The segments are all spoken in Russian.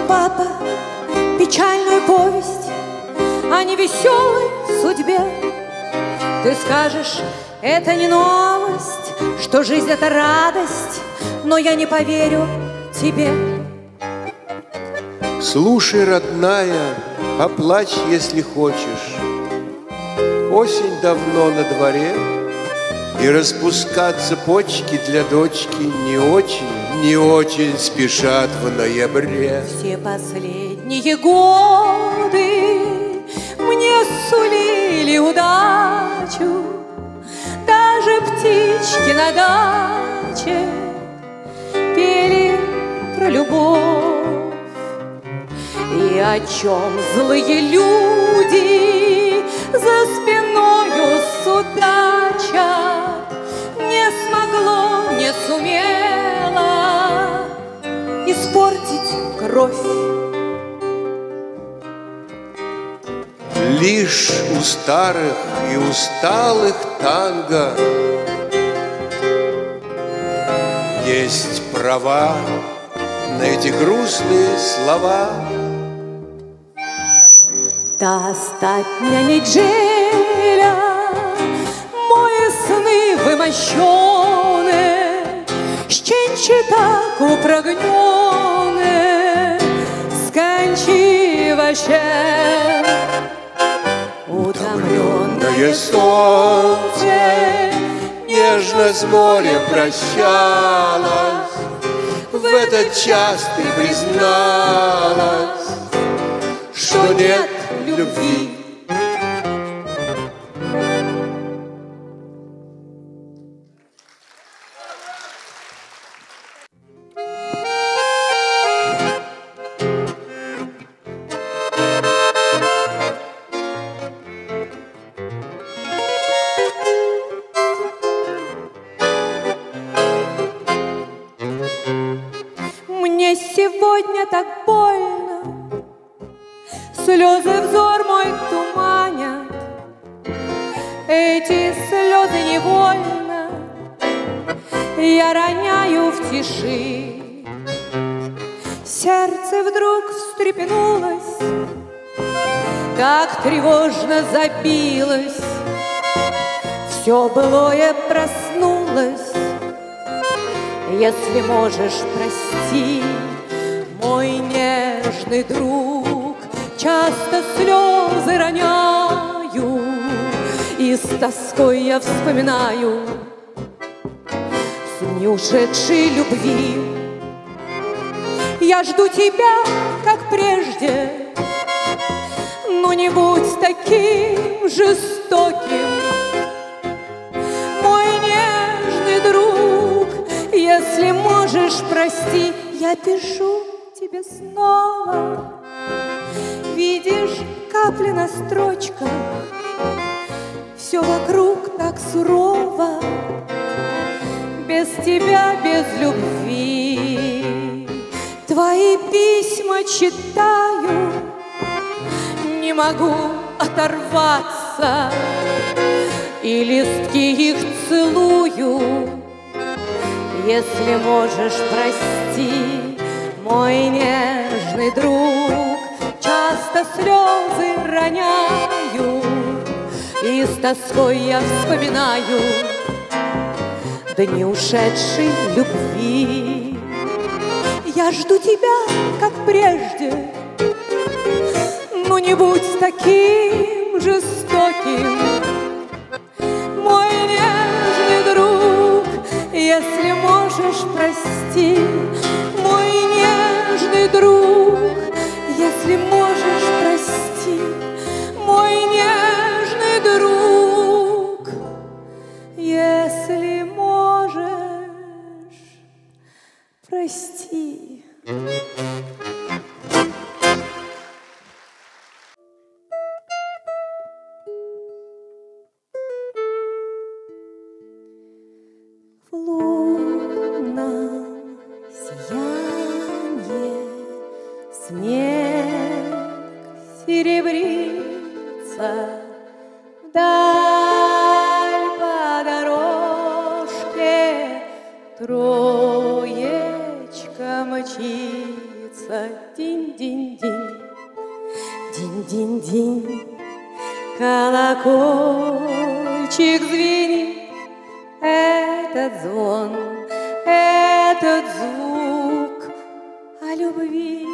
папа печальную повесть о невеселой судьбе. Ты скажешь, это не новость, что жизнь — это радость, но я не поверю тебе. Слушай, родная, поплачь, если хочешь. Осень давно на дворе, и распускаться почки для дочки не очень спешат в ноябре. Все последние годы мне сулили удачу, даже птички на даче пели про любовь. И о чем злые люди за спиною судачат, не смогло, не сумело испортить кровь. Лишь у старых и усталых танго есть права на эти грустные слова. Та остатня неделя, мої сни вимощоне, ще так упрагнёне, скончива ще. Утомленное солнце нежно с морем прощалось. В этот час ты призналась, что нет любви. Мне сегодня так больно, слезы взор мой туманят. Эти слезы невольно я роняю в тиши. Сердце вдруг встрепенулось, так тревожно забилось. Все былое проснулось. Если можешь, прости, мой нежный друг, часто слезы роняю, и с тоской я вспоминаю дни ушедшей любви. Я жду тебя, как прежде, но не будь таким жестоким, мой нежный друг. Если можешь, прости, я пишу тебе снова. Видишь, капли на строчках, все вокруг так сурово. Без тебя, без любви. Твои письма читаю, не могу оторваться, и листки их целую. Если можешь, прости, мой нежный друг, часто слезы роняю, и с тоской я вспоминаю дни ушедшей любви. Я жду тебя, как прежде, но не будь таким жестоким, мой нежный друг. Если можешь, прости, мой нежный друг. Если можешь, прости, мой нежный друг. Если можешь, прости. В лунном сиянье снег серебрится, вдаль по дорожке троечка мчится. сердце. Динь-динь-динь, динь-динь-динь, колокольчик звенит. Этот звон, этот звук о любви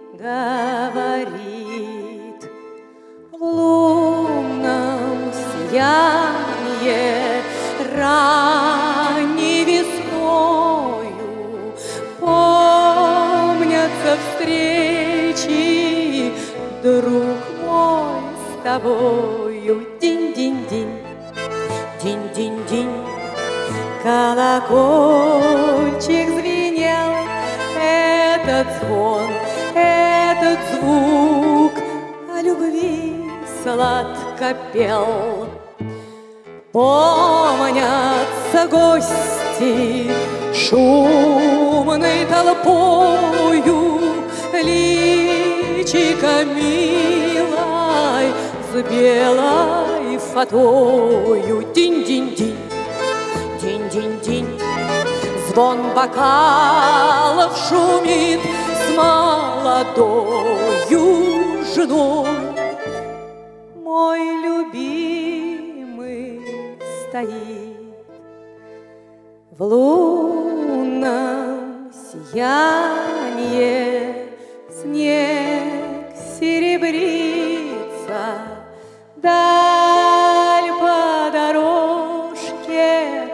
говорит. В лунном сиянье ранней весною помнятся встречи, друг мой, с тобою. Динь-динь-динь, динь-динь-динь, колокольчик звенел. Этот звон, этот звук о любви сладко пел. Помнятся гости шумной толпою, личико милой с белой фатою. Динь-динь-динь, динь-динь-динь, звон бокалов шумит с молодою женой. Мой любимый стоит в лунном сиянье, снег серебрится, даль по дорожке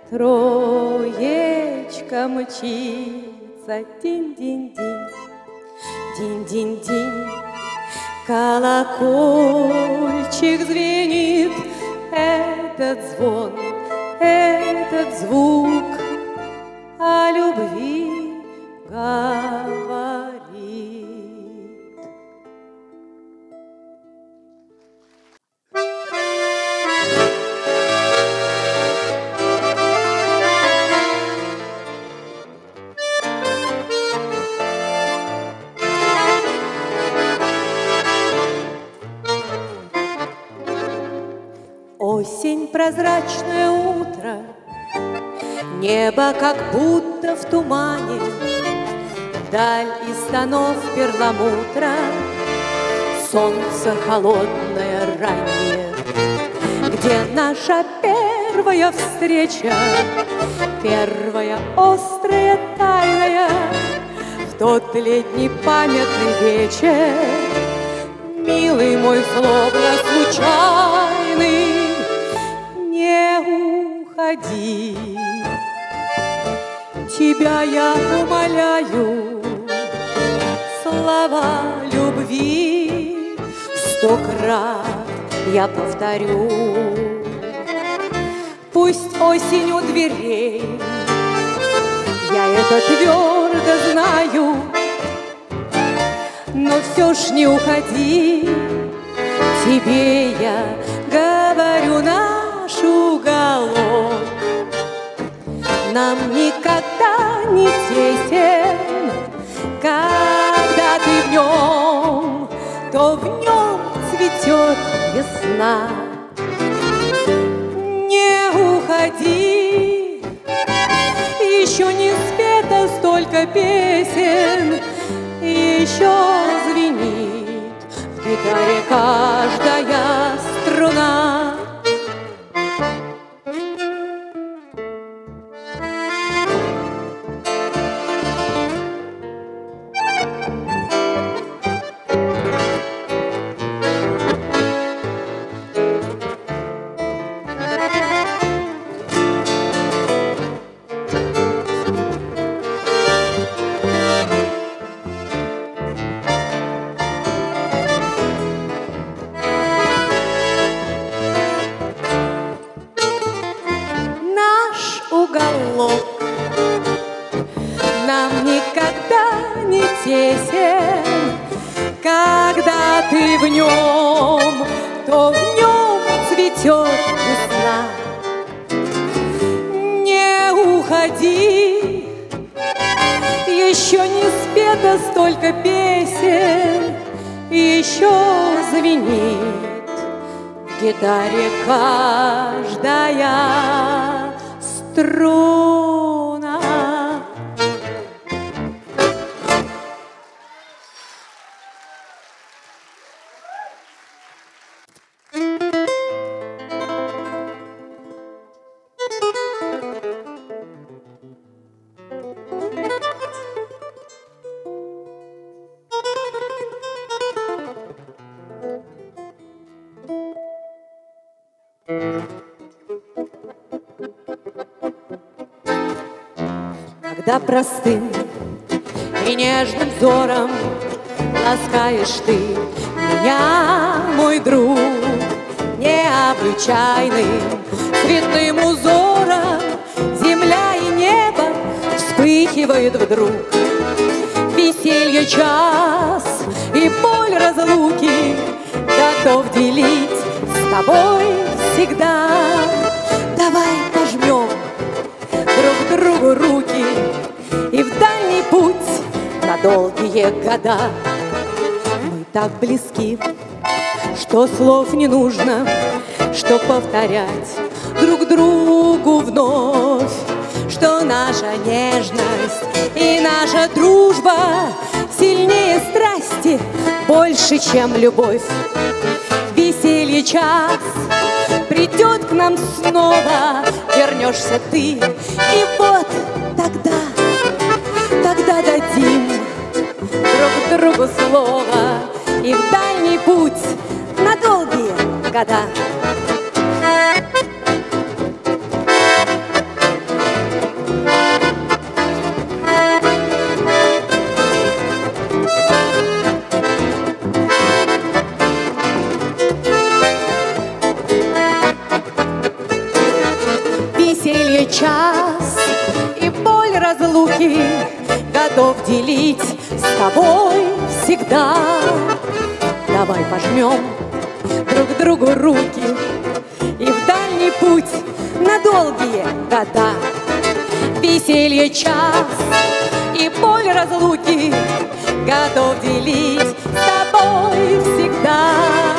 троечка мчится. Динь-динь-динь, динь-динь-динь, колокольчик звенит. Этот звон, этот звук о любви говорит. Осень, прозрачное утро, небо как будто в тумане, даль из тонов перламутра, солнце холодное раннее. Где наша первая встреча, первая острая тайная, в тот летний памятный вечер, милый мой злобно случайный. Не уходи, тебя я умоляю, слова любви 100 крат я повторю. Пусть осень у дверей, я это твердо знаю, но все ж не уходи, тебе я говорю наш уголок. Нам никогда не тесен, когда ты в нем, то в нем цветет весна. Не уходи, еще не спето столько песен, еще звенит в гитаре каждая струна. Нам никогда не тесен, когда ты в нем, то в нем цветет весна. Не уходи, еще не спето столько песен, еще звенит в гитаре каждая струна. да простым и нежным взором ласкаешь ты меня, мой друг, необычайным цветным узором земля и небо вспыхивают вдруг. Веселье час и боль разлуки готов делить с тобой всегда. Давай пожмем друг другу руки и в дальний путь на долгие года. Мы так близки, что слов не нужно, что повторять друг другу вновь, что наша нежность и наша дружба сильнее страсти, больше, чем любовь. Веселье час придет к нам снова, вернешься ты, и вот тогда дадим друг другу слово и в дальний путь на долгие года. Веселье час и боль разлуки готов делить с тобой всегда. Давай пожмем друг другу руки и в дальний путь на долгие года. Веселье час и боль разлуки готов делить с тобой всегда.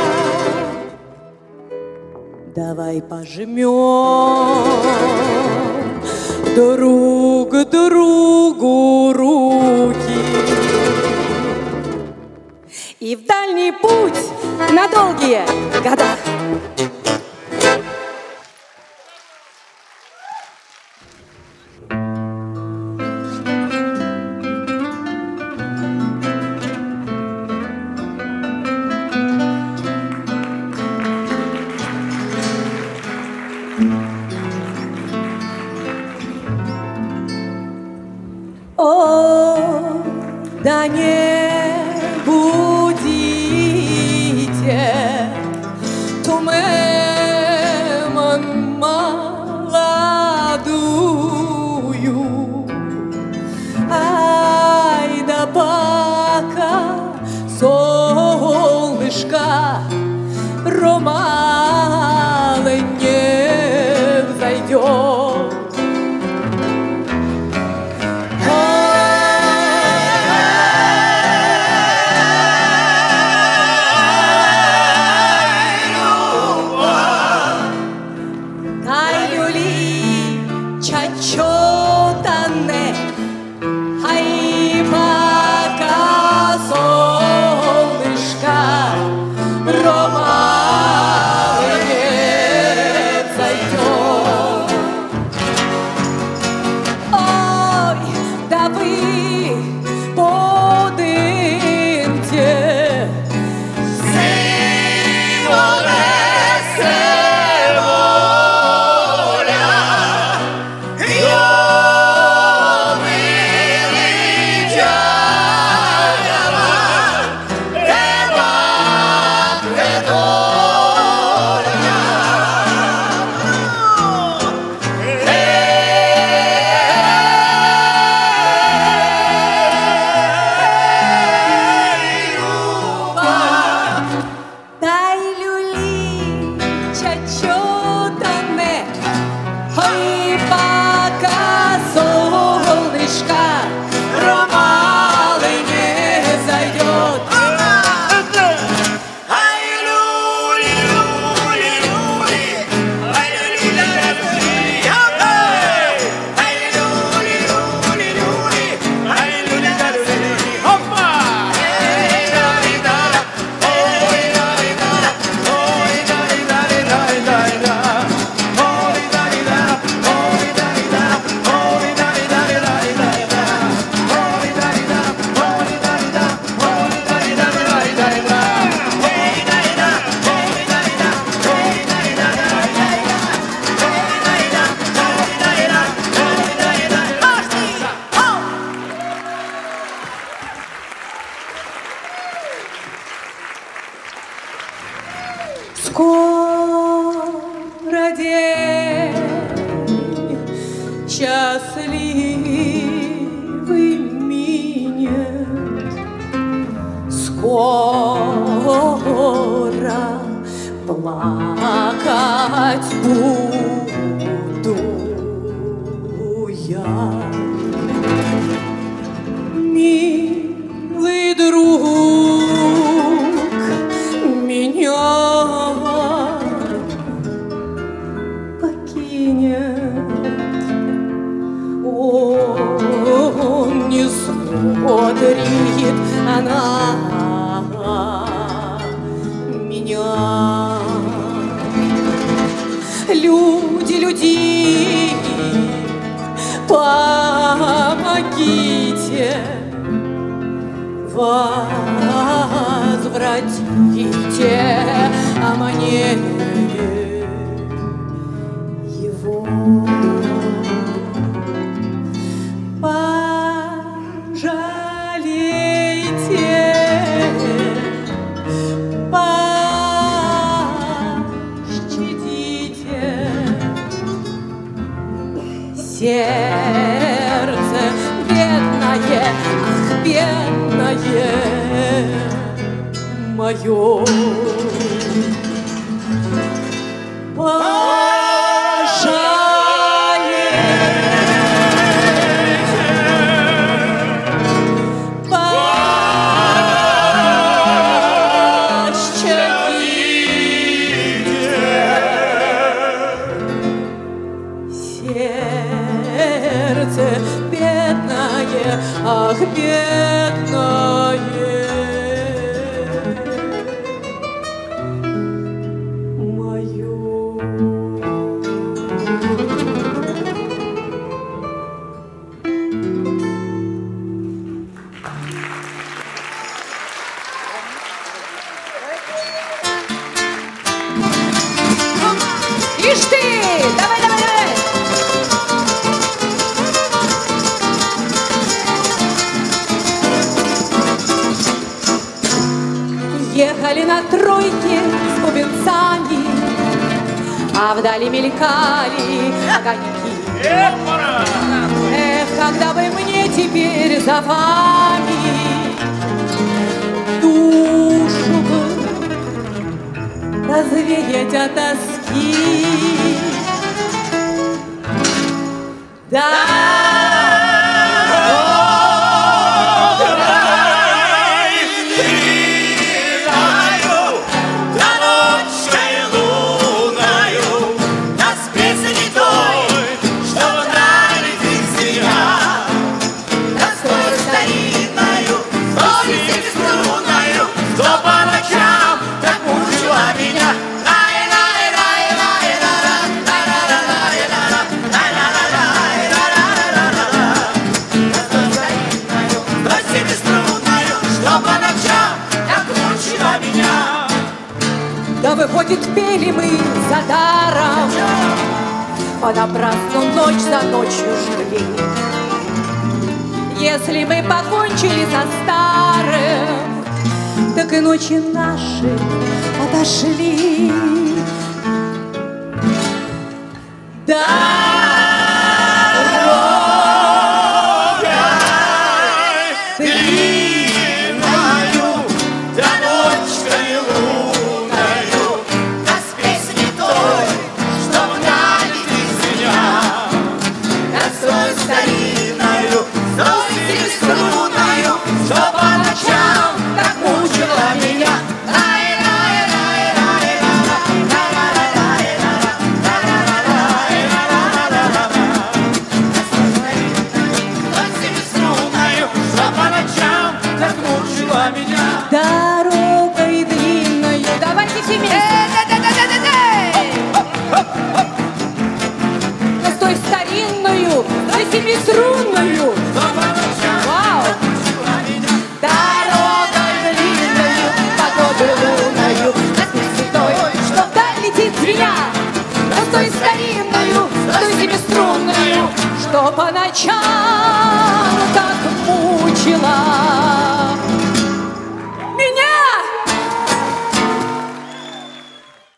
Давай пожмем друг другу руки и в дальний путь на долгие года. О, да не будите тумемон молодую, ай да пока солнышко романы не взойдет. Скоро день счастливый минет, скоро плакать буду я. Милый друг меня покинет, он не смотрит на меня. Люди, люди, помогите, возвратите мне его. Пожалейте, пощадите, сердце бедное, ах, бедное мое. Сердце бедное, ах, бедное мое. Ишь ты! Давай, давай, давай! Ехали на тройке с бубенцами, а вдали мелькали огоньки. Эх, когда бы мне теперь за вами душу бы развеять от тоски. Да. Да выходит, пели мы за даром, понапрасну ночь за ночью жгли. Если мы покончили со старым, так и ночи наши отошли. Да. Дорогой длинною, давайте все вместе. Да стой старинную, да семиструнную. Вау! Дорогой длинною, погоду лунною, да святой, что вдаль летит змея. Да стой старинную, да семиструнную, что по ночам так мучила